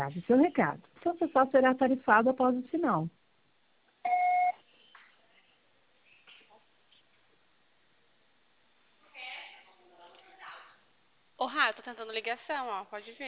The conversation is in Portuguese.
grave seu recado. Seu pessoal será tarifado após o sinal. Ô, Rá, eu tô tentando ligação, ó. Pode ver.